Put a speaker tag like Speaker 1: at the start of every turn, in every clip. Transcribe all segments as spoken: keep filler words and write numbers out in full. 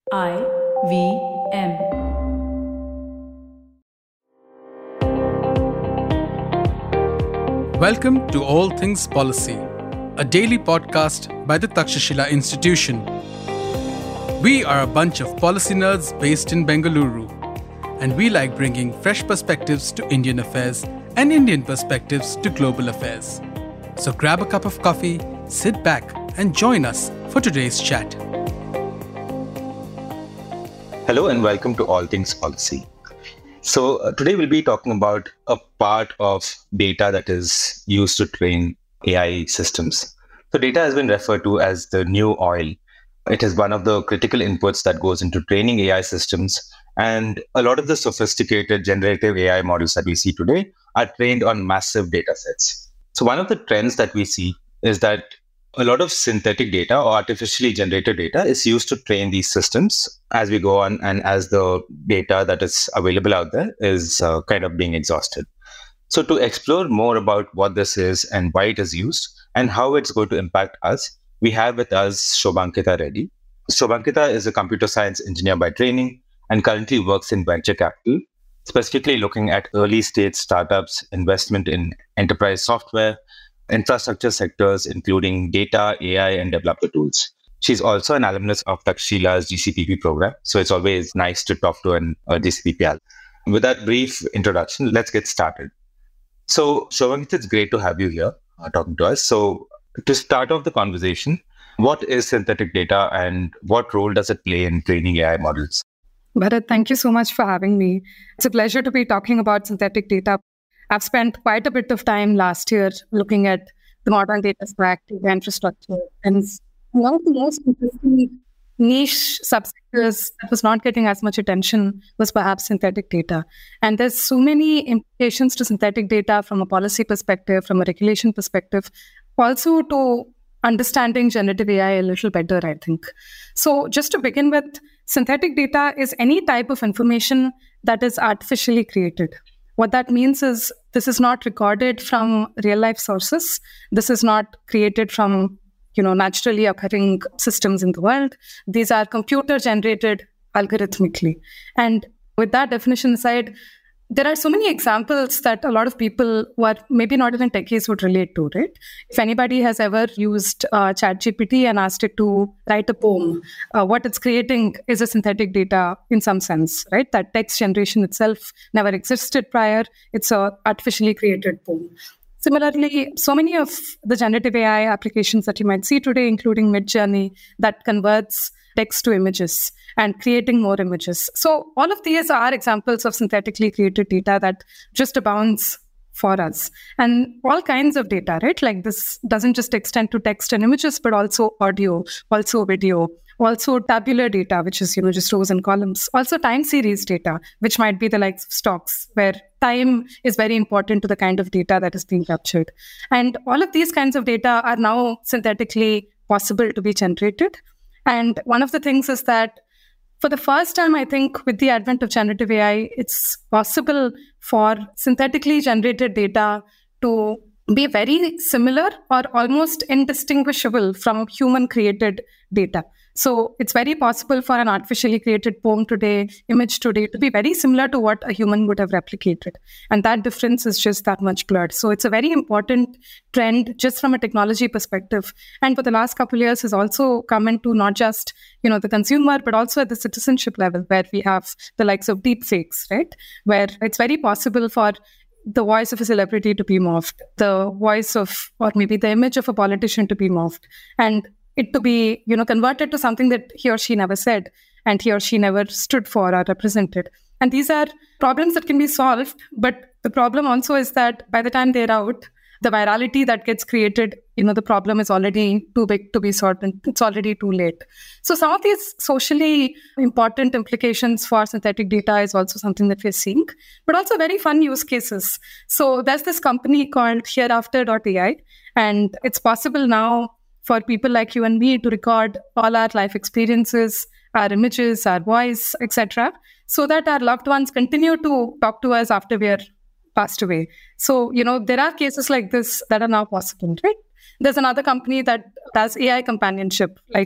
Speaker 1: I V M.
Speaker 2: Welcome to All Things Policy, a daily podcast by the Takshashila Institution. We are a bunch of policy nerds based in Bengaluru, and we like bringing fresh perspectives to Indian affairs and Indian perspectives to global affairs. So grab a cup of coffee, sit back, and join us for today's chat.
Speaker 3: Hello and welcome to All Things Policy. So uh, today we'll be talking about a part of data that is used to train A I systems. So data has been referred to as the new oil. It is one of the critical inputs that goes into training A I systems. And a lot of the sophisticated generative A I models that we see today are trained on massive data sets. So one of the trends that we see is that a lot of synthetic data or artificially generated data is used to train these systems as we go on and as the data that is available out there is uh, kind of being exhausted. So to explore more about what this is and why it is used and how it's going to impact us, we have with us Shobhankita Reddy. Shobhankita is a computer science engineer by training and currently works in venture capital, specifically looking at early stage startups, investment in enterprise software, infrastructure sectors, including data, A I, and developer tools. She's also an alumnus of Takshila's G C P P program, so it's always nice to talk to an uh, G C P P alum. With that brief introduction, let's get started. So, Shobhankita, it's great to have you here uh, talking to us. So, to start off the conversation, what is synthetic data and what role does it play in training A I models?
Speaker 4: Bharat, thank you so much for having me. It's a pleasure to be talking about synthetic data. I've spent quite a bit of time last year looking at the modern data stack, data infrastructure, and one of the most interesting niche subsectors that was not getting as much attention was perhaps synthetic data. And there's so many implications to synthetic data from a policy perspective, from a regulation perspective, also to understanding generative A I a little better, I think. So just to begin with, synthetic data is any type of information that is artificially created. What that means is this is not recorded from real-life sources. This is not created from, you know, naturally occurring systems in the world. These are computer-generated algorithmically. And with that definition aside, there are so many examples that a lot of people who are maybe not even techies would relate to, right? If anybody has ever used uh, ChatGPT and asked it to write a poem, uh, what it's creating is a synthetic data in some sense, right? That text generation itself never existed prior. It's a artificially created poem. Similarly, so many of the generative A I applications that you might see today, including Midjourney, that converts text to images and creating more images. So all of these are examples of synthetically created data that just abounds for us. And all kinds of data, right? Like this doesn't just extend to text and images, but also audio, also video, also tabular data, which is, you know, just rows and columns, also time series data, which might be the likes of stocks, where time is very important to the kind of data that is being captured. And all of these kinds of data are now synthetically possible to be generated. And one of the things is that for the first time, I think with the advent of generative A I, it's possible for synthetically generated data to be very similar or almost indistinguishable from human-created data. So it's very possible for an artificially created poem today, image today, to be very similar to what a human would have replicated. And that difference is just that much blurred. So it's a very important trend just from a technology perspective. And for the last couple of years has also come into not just, you know, the consumer, but also at the citizenship level, where we have the likes of deepfakes, right? Where it's very possible for the voice of a celebrity to be morphed, the voice of, or maybe the image of a politician to be morphed, and it to be, you know, converted to something that he or she never said and he or she never stood for or represented. And these are problems that can be solved, but the problem also is that by the time they're out, the virality that gets created, you know, the problem is already too big to be solved and it's already too late. So some of these socially important implications for synthetic data is also something that we're seeing, but also very fun use cases. So there's this company called hereafter dot A I, and it's possible now for people like you and me to record all our life experiences, our images, our voice, et cetera, so that our loved ones continue to talk to us after we are passed away. So, you know, there are cases like this that are now possible, right? There's another company that does A I companionship, like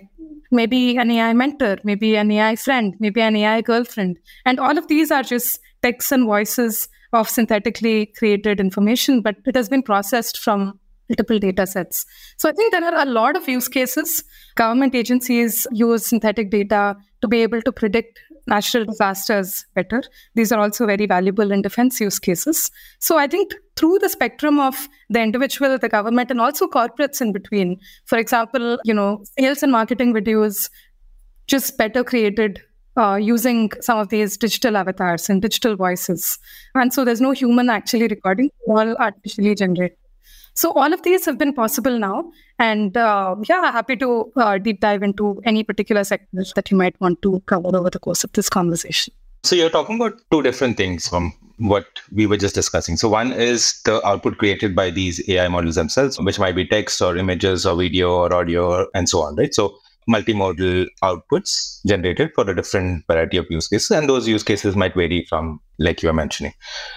Speaker 4: maybe an A I mentor, maybe an A I friend, maybe an A I girlfriend. And all of these are just texts and voices of synthetically created information, but it has been processed from multiple data sets. So I think there are a lot of use cases. Government agencies use synthetic data to be able to predict natural disasters better. These are also very valuable in defense use cases. So I think through the spectrum of the individual, the government, and also corporates in between, for example, you know, sales and marketing videos just better created uh, using some of these digital avatars and digital voices. And so there's no human actually recording, all artificially generated. So all of these have been possible now. And uh, yeah, happy to uh, deep dive into any particular sectors that you might want to cover over the course of this conversation.
Speaker 3: So you're talking about two different things from what we were just discussing. So one is the output created by these A I models themselves, which might be text or images or video or audio and so on, right? So multimodal outputs generated for a different variety of use cases. And those use cases might vary from, like you were mentioning.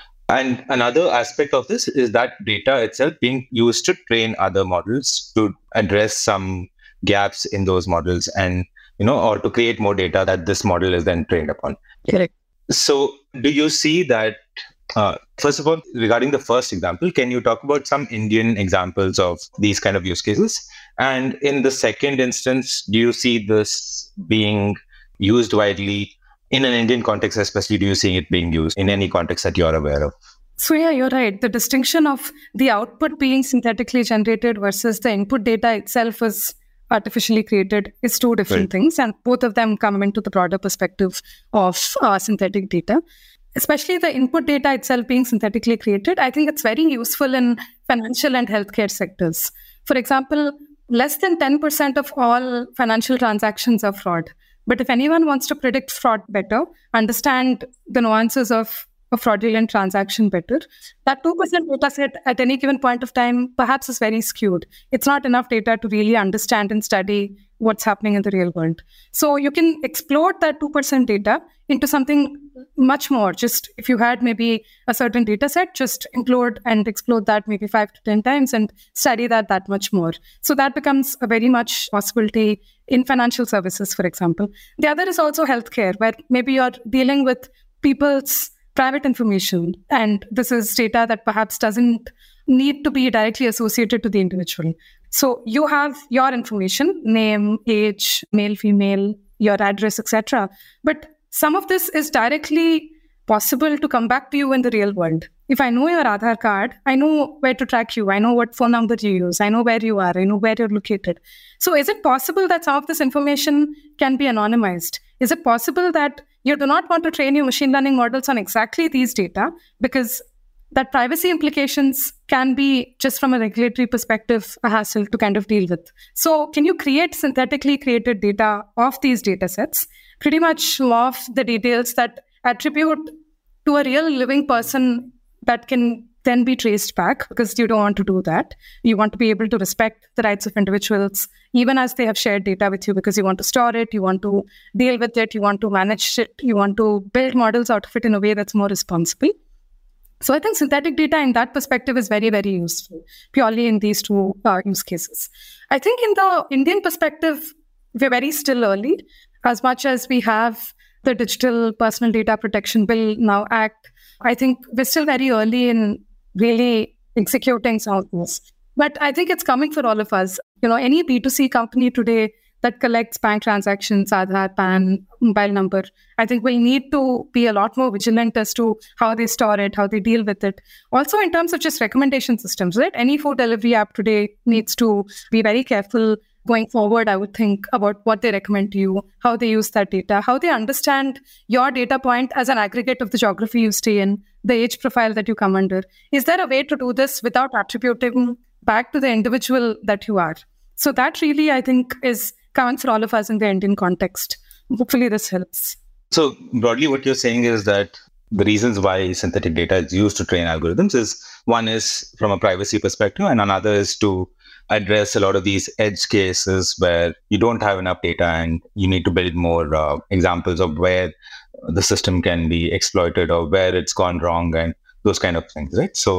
Speaker 3: And another aspect of this is that data itself being used to train other models to address some gaps in those models and, you know, or to create more data that this model is then trained upon.
Speaker 4: Correct.
Speaker 3: So do you see that, uh, first of all, regarding the first example, can you talk about some Indian examples of these kind of use cases? And in the second instance, do you see this being used widely in an Indian context, especially? Do you see it being used in any context that you're aware of?
Speaker 4: So yeah, you're right. The distinction of the output being synthetically generated versus the input data itself is artificially created is two different right. things. And both of them come into the broader perspective of uh, synthetic data. Especially the input data itself being synthetically created, I think it's very useful in financial and healthcare sectors. For example, less than ten percent of all financial transactions are fraud. But if anyone wants to predict fraud better, understand the nuances of a fraudulent transaction better, that two percent data set at any given point of time perhaps is very skewed. It's not enough data to really understand and study what's happening in the real world. So you can explode that two percent data into something much more. Just if you had maybe a certain data set, just implode and explode that maybe five to ten times and study that that much more. So that becomes a very much possibility in financial services, for example. The other is also healthcare, where maybe you're dealing with people's private information. And this is data that perhaps doesn't need to be directly associated to the individual. So you have your information, name, age, male, female, your address, et cetera. But some of this is directly possible to come back to you in the real world. If I know your Aadhaar card, I know where to track you. I know what phone number you use. I know where you are. I know where you're located. So is it possible that some of this information can be anonymized? Is it possible that you do not want to train your machine learning models on exactly these data because that privacy implications can be, just from a regulatory perspective, a hassle to kind of deal with? So can you create synthetically created data of these data sets, pretty much of the details that attribute to a real living person that can then be traced back, because you don't want to do that. You want to be able to respect the rights of individuals, even as they have shared data with you, because you want to store it, you want to deal with it, you want to manage it, you want to build models out of it in a way that's more responsible. So I think synthetic data in that perspective is very, very useful, purely in these two uh, use cases. I think in the Indian perspective, we're very still early. As much as we have the Digital Personal Data Protection Bill now Act, I think we're still very early in really executing some of this. But I think it's coming for all of us. You know, any B two C company today that collects bank transactions, Aadhaar, P A N, mobile number, I think will need to be a lot more vigilant as to how they store it, how they deal with it. Also in terms of just recommendation systems, right? Any food delivery app today needs to be very careful going forward, I would think, about what they recommend to you, how they use that data, how they understand your data point as an aggregate of the geography you stay in, the age profile that you come under. Is there a way to do this without attributing back to the individual that you are? So that really, I think, is common for all of us in the Indian context. Hopefully this helps.
Speaker 3: So broadly, what you're saying is that the reasons why synthetic data is used to train algorithms is, one is from a privacy perspective, and another is to address a lot of these edge cases where you don't have enough data and you need to build more uh, examples of where the system can be exploited or where it's gone wrong and those kind of things, right? So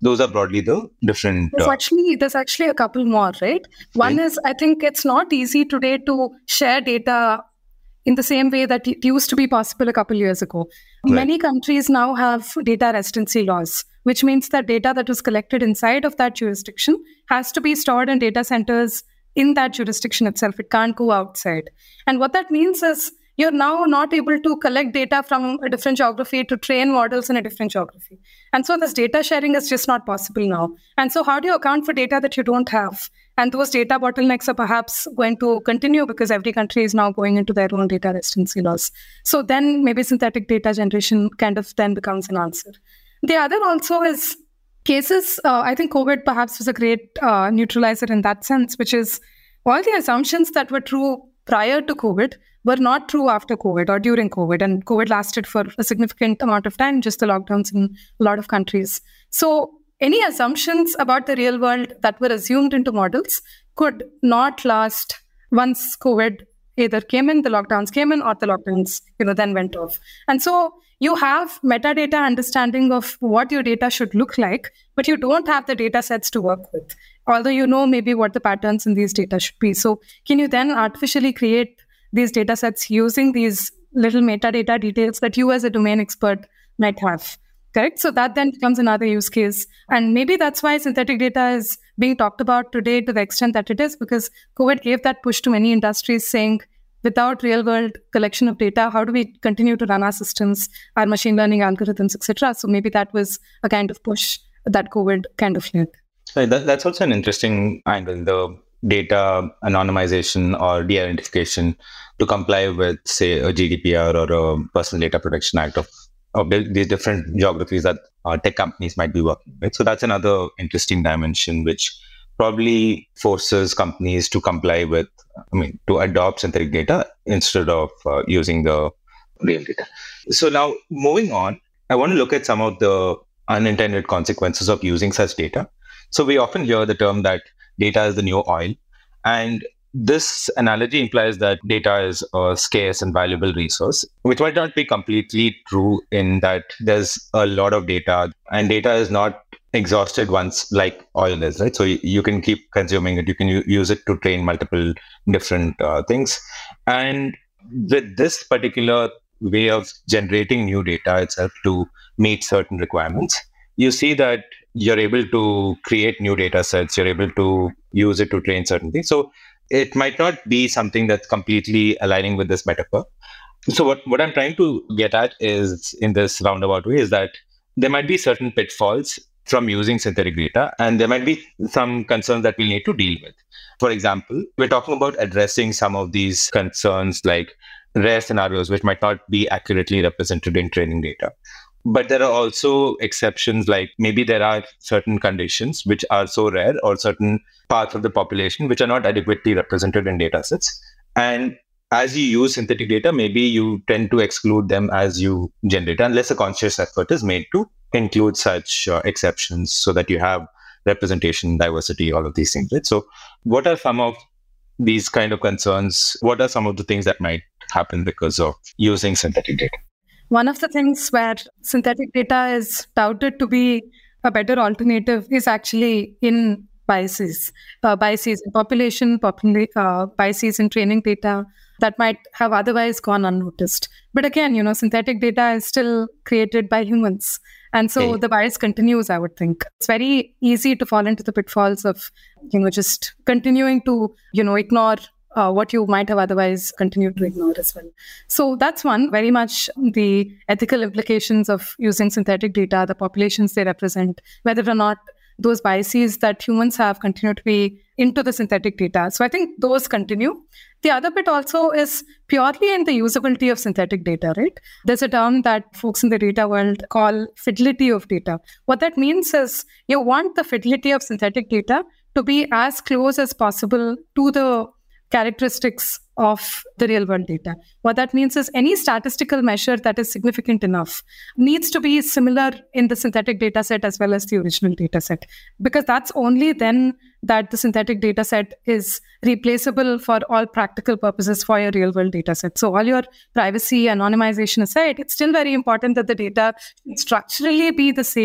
Speaker 3: those are broadly the different.
Speaker 4: There's
Speaker 3: Uh,
Speaker 4: actually there's actually a couple more, right? One
Speaker 3: right?
Speaker 4: is I think it's not easy today to share data in the same way that it used to be possible a couple years ago.
Speaker 3: Right.
Speaker 4: Many countries now have data residency laws, which means that data that was collected inside of that jurisdiction has to be stored in data centers in that jurisdiction itself. It can't go outside. And what that means is you're now not able to collect data from a different geography to train models in a different geography. And so this data sharing is just not possible now. And so how do you account for data that you don't have? And those data bottlenecks are perhaps going to continue because every country is now going into their own data residency laws. So then maybe synthetic data generation kind of then becomes an answer. The other also is cases, uh, I think COVID perhaps was a great uh, neutralizer in that sense, which is all the assumptions that were true prior to COVID were not true after COVID or during COVID. And COVID lasted for a significant amount of time, just the lockdowns in a lot of countries. So any assumptions about the real world that were assumed into models could not last once COVID either came in, the lockdowns came in, or the lockdowns, you know, then went off. And so you have metadata understanding of what your data should look like, but you don't have the data sets to work with, although you know maybe what the patterns in these data should be. So can you then artificially create these data sets using these little metadata details that you as a domain expert might have? Correct? So that then becomes another use case. And maybe that's why synthetic data is being talked about today to the extent that it is, because COVID gave that push to many industries saying, without real world collection of data, how do we continue to run our systems, our machine learning algorithms, et cetera? So maybe that was a kind of push that COVID kind of led.
Speaker 3: Right, that, that's also an interesting angle, the data anonymization or de-identification to comply with, say, a G D P R or a Personal Data Protection Act of, of these different geographies that uh, tech companies might be working with. So that's another interesting dimension, which probably forces companies to comply with, I mean, to adopt synthetic data instead of uh, using the real data. So now moving on, I want to look at some of the unintended consequences of using such data. So we often hear the term that data is the new oil. And this analogy implies that data is a scarce and valuable resource, which might not be completely true in that there's a lot of data and data is not exhausted once like oil is, right? So you, you can keep consuming it. You can u- use it to train multiple different uh, things. And with this particular way of generating new data itself to meet certain requirements, you see that you're able to create new data sets. You're able to use it to train certain things. So it might not be something that's completely aligning with this metaphor. So what, what I'm trying to get at is, in this roundabout way, is that there might be certain pitfalls from using synthetic data, and there might be some concerns that we need to deal with. For example, we're talking about addressing some of these concerns like rare scenarios, which might not be accurately represented in training data. But there are also exceptions, like maybe there are certain conditions which are so rare, or certain parts of the population which are not adequately represented in data sets. And as you use synthetic data, maybe you tend to exclude them as you generate, unless a conscious effort is made to include such uh, exceptions so that you have representation, diversity, all of these things. Right? So what are some of these kind of concerns? What are some of the things that might happen because of using synthetic data?
Speaker 4: One of the things where synthetic data is touted to be a better alternative is actually in biases, uh, biases in population, popula- uh, biases in training data that might have otherwise gone unnoticed. But again, you know, synthetic data is still created by humans. And so
Speaker 3: Okay.
Speaker 4: the bias continues, I would think. It's very easy to fall into the pitfalls of, you know, just continuing to, you know, ignore Uh, what you might have otherwise continued to ignore as well. So that's one, very much the ethical implications of using synthetic data, the populations they represent, whether or not those biases that humans have continue to be into the synthetic data. So I think those continue. The other bit also is purely in the usability of synthetic data, right? There's a term that folks in the data world call fidelity of data. What that means is you want the fidelity of synthetic data to be as close as possible to the characteristics of the real world data. What that means is any statistical measure that is significant enough needs to be similar in the synthetic data set as well as the original data set, because that's only then that the synthetic data set is replaceable for all practical purposes for your real world data set. So all your privacy, anonymization aside, it's still very important that the data structurally be the same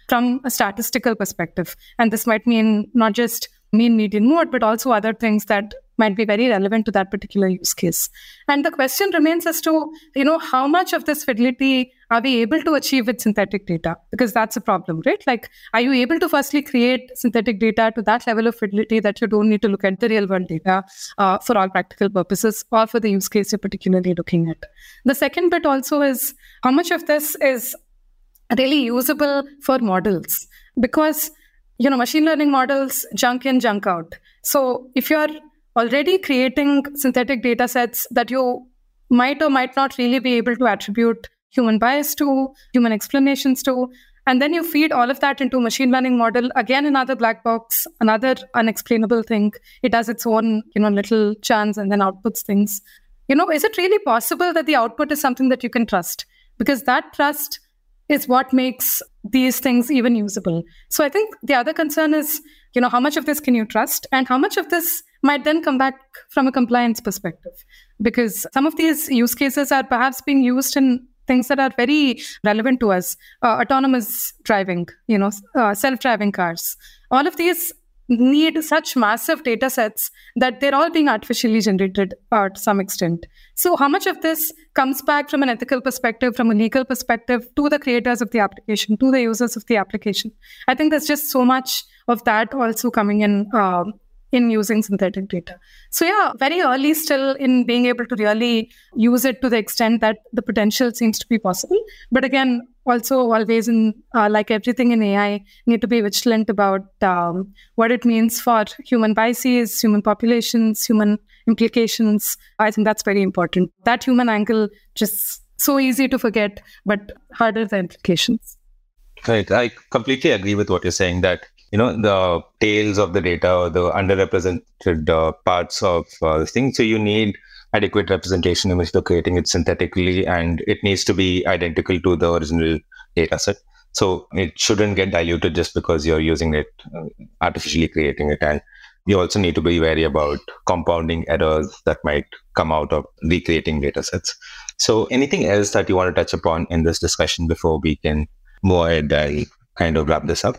Speaker 4: from a statistical perspective. And this might mean not just mean, median, mode, but also other things that might be very relevant to that particular use case. And the question remains as to, you know, how much of this fidelity are we able to achieve with synthetic data? Because that's a problem, right? Like, are you able to firstly create synthetic data to that level of fidelity that you don't need to look at the real world data uh, for all practical purposes or for the use case you're particularly looking at? The second bit also is how much of this is really usable for models? Because, you know, machine learning models junk in, junk out. So if you're already creating synthetic data sets that you might or might not really be able to attribute human bias to, human explanations to, and then you feed all of that into a machine learning model, again, another black box, another unexplainable thing. It does its own, you know, little chance and then outputs things. You know, is it really possible that the output is something that you can trust? Because that trust is what makes these things even usable. So I think the other concern is, you know, how much of this can you trust and how much of this might then come back from a compliance perspective? Because some of these use cases are perhaps being used in things that are very relevant to us. Uh, autonomous driving, you know, uh, self-driving cars. All of these need such massive data sets that they're all being artificially generated uh, to some extent. So how much of this comes back from an ethical perspective, from a legal perspective, to the creators of the application, to the users of the application? I think there's just so much of that also coming in um, in using synthetic data. So yeah, very early still in being able to really use it to the extent that the potential seems to be possible. But again, also always in, uh, like everything in A I, need to be vigilant about um, what it means for human biases, human populations, human implications. I think that's very important. That human angle, just so easy to forget, but harder the implications.
Speaker 3: Right. I completely agree with what you're saying, that you know, the tails of the data or the underrepresented uh, parts of uh, this thing. So you need adequate representation in which you're creating it synthetically, and it needs to be identical to the original data set. So it shouldn't get diluted just because you're using it, uh, artificially creating it. And you also need to be wary about compounding errors that might come out of recreating data sets. So anything else that you want to touch upon in this discussion before we can move ahead and kind of wrap this up?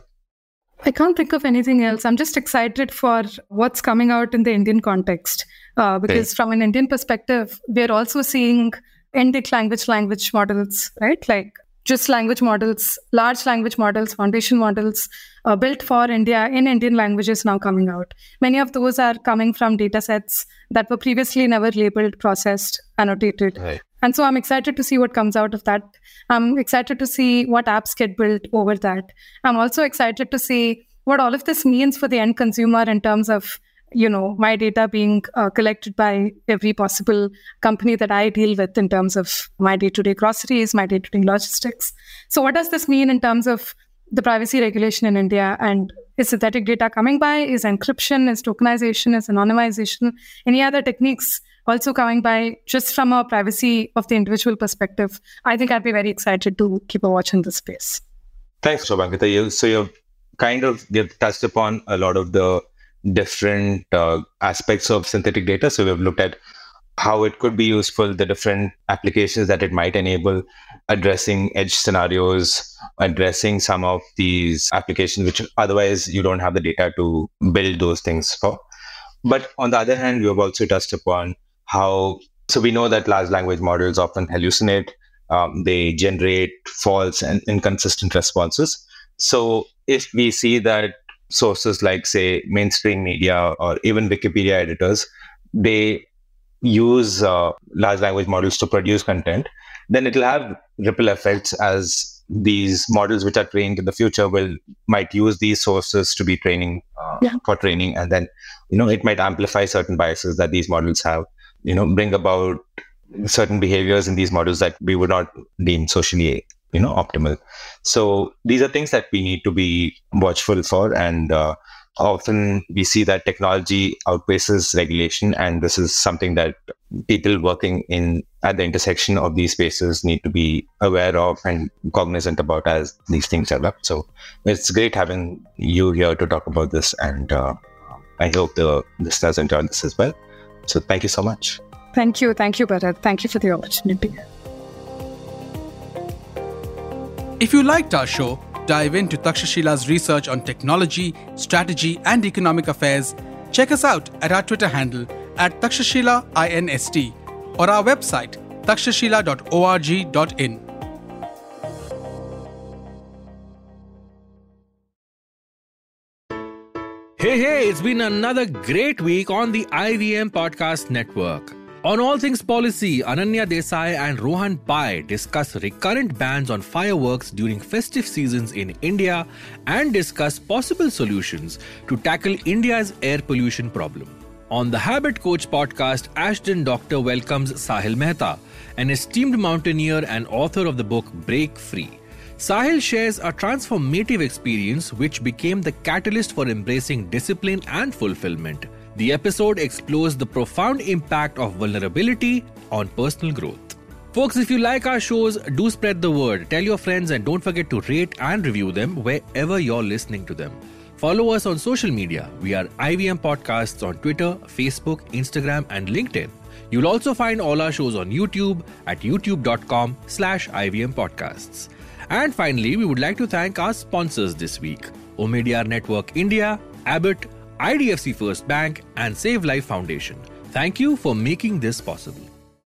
Speaker 4: I can't think of anything else. I'm just excited for what's coming out in the Indian context. Uh, because okay. From an Indian perspective, we're also seeing endemic language language models, right? Like just language models, large language models, foundation models uh, built for India in Indian languages now coming out. Many of those are coming from data sets that were previously never labeled, processed, annotated. Right. And so I'm excited to see what comes out of that. I'm excited to see what apps get built over that. I'm also excited to see what all of this means for the end consumer in terms of, you know, my data being uh, collected by every possible company that I deal with in terms of my day-to-day groceries, my day-to-day logistics. So what does this mean in terms of the privacy regulation in India? And is synthetic data coming by? Is encryption? Is tokenization? Is anonymization? Any other techniques also coming by just from a privacy of the individual perspective? I think I'd be very excited to keep a watch in this space.
Speaker 3: Thanks, Shubhankita. You, so you've kind of you've touched upon a lot of the different uh, aspects of synthetic data. So we've looked at how it could be useful, the different applications that it might enable, addressing edge scenarios, addressing some of these applications which otherwise you don't have the data to build those things for. But on the other hand, we have also touched upon how, so we know that large language models often hallucinate, um, they generate false and inconsistent responses. So if we see that sources like, say, mainstream media or even Wikipedia editors, they use uh, large language models to produce content, then it will have ripple effects as these models which are trained in the future will might use these sources to be training uh, yeah. for training, and then you know it might amplify certain biases that these models have, you know bring about certain behaviors in these models that we would not deem socially you know optimal. So these are things that we need to be watchful for, and uh, often we see that technology outpaces regulation, and this is something that people working in at the intersection of these spaces need to be aware of and cognizant about as these things develop. So it's great having you here to talk about this, and uh, I hope the listeners enjoyed this as well. So thank you so much.
Speaker 4: Thank you. Thank you, Bharat. Thank you for the opportunity.
Speaker 2: If you liked our show, dive into Takshashila's research on technology, strategy, and economic affairs, check us out at our Twitter handle at Takshashila Inst or our website takshashila dot org dot in.
Speaker 5: Hey, hey, it's been another great week on the I V M Podcast Network. On All Things Policy, Ananya Desai and Rohan Pai discuss recurrent bans on fireworks during festive seasons in India and discuss possible solutions to tackle India's air pollution problem. On the Habit Coach podcast, Ashton Doctor welcomes Sahil Mehta, an esteemed mountaineer and author of the book Break Free. Sahil shares a transformative experience which became the catalyst for embracing discipline and fulfillment. The episode explores the profound impact of vulnerability on personal growth. Folks, if you like our shows, do spread the word. Tell your friends and don't forget to rate and review them wherever you're listening to them. Follow us on social media. We are I V M Podcasts on Twitter, Facebook, Instagram, and LinkedIn. You'll also find all our shows on YouTube at youtube.com slash IVM Podcasts. And finally, we would like to thank our sponsors this week: Omidyar Network India, Abbott, I D F C First Bank, and Save Life Foundation. Thank you for making this possible.